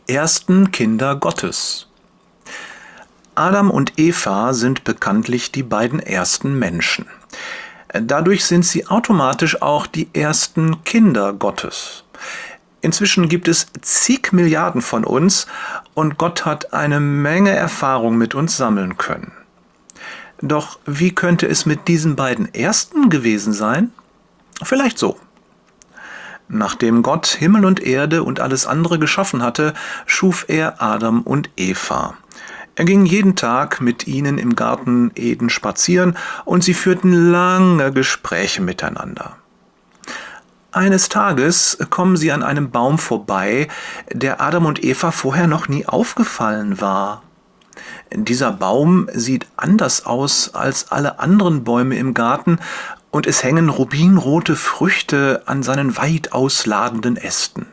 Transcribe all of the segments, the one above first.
ersten Kinder Gottes. Adam und Eva sind bekanntlich die beiden ersten Menschen. Dadurch sind sie automatisch auch die ersten Kinder Gottes. Inzwischen gibt es zig Milliarden von uns und Gott hat eine Menge Erfahrung mit uns sammeln können. Doch wie könnte es mit diesen beiden Ersten gewesen sein? Vielleicht so. Nachdem Gott Himmel und Erde und alles andere geschaffen hatte, schuf er Adam und Eva. Er ging jeden Tag mit ihnen im Garten Eden spazieren und sie führten lange Gespräche miteinander. Eines Tages kommen sie an einem Baum vorbei, der Adam und Eva vorher noch nie aufgefallen war. Dieser Baum sieht anders aus als alle anderen Bäume im Garten und es hängen rubinrote Früchte an seinen weit ausladenden Ästen.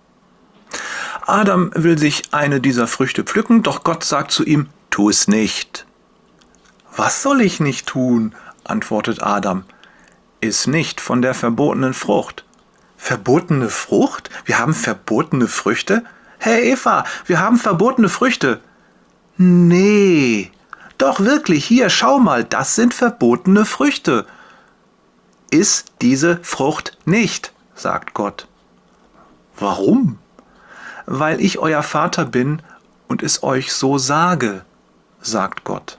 Adam will sich eine dieser Früchte pflücken, doch Gott sagt zu ihm, tu es nicht. Was soll ich nicht tun? Antwortet Adam. Iss nicht von der verbotenen Frucht. Verbotene Frucht? Wir haben verbotene Früchte? Hey Eva, wir haben verbotene Früchte. Nee, doch wirklich, hier, schau mal, das sind verbotene Früchte. Iss diese Frucht nicht, sagt Gott. Warum? Weil ich euer Vater bin und es euch so sage, sagt Gott.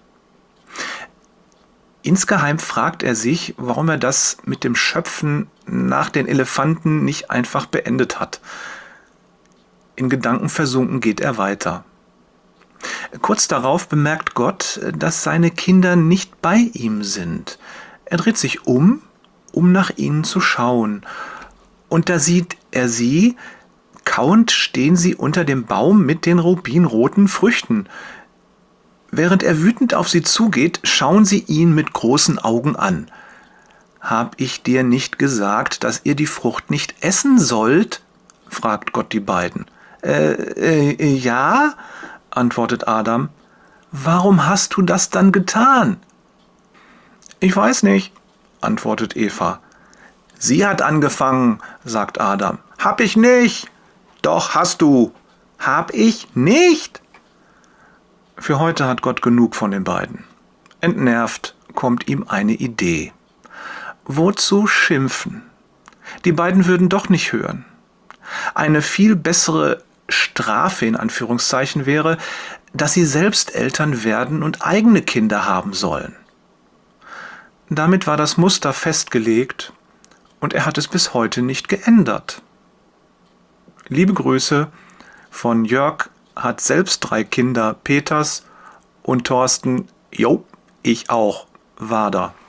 Insgeheim fragt er sich, warum er das mit dem Schöpfen nach den Elefanten nicht einfach beendet hat. In Gedanken versunken geht er weiter. Kurz darauf bemerkt Gott, dass seine Kinder nicht bei ihm sind. Er dreht sich um nach ihnen zu schauen. Und da sieht er sie, kauend stehen sie unter dem Baum mit den rubinroten Früchten. Während er wütend auf sie zugeht, schauen sie ihn mit großen Augen an. »Hab ich dir nicht gesagt, dass ihr die Frucht nicht essen sollt?« fragt Gott die beiden. Ja«, antwortet Adam. »Warum hast du das dann getan?« »Ich weiß nicht«, antwortet Eva. »Sie hat angefangen«, sagt Adam. »Hab ich nicht.« »Doch, hast du.« »Hab ich nicht.« Für heute hat Gott genug von den beiden. Entnervt kommt ihm eine Idee. Wozu schimpfen? Die beiden würden doch nicht hören. Eine viel bessere Strafe in Anführungszeichen wäre, dass sie selbst Eltern werden und eigene Kinder haben sollen. Damit war das Muster festgelegt und er hat es bis heute nicht geändert. Liebe Grüße von Jörg, hat selbst 3 Kinder, Peters und Thorsten, jo, ich auch, Wader.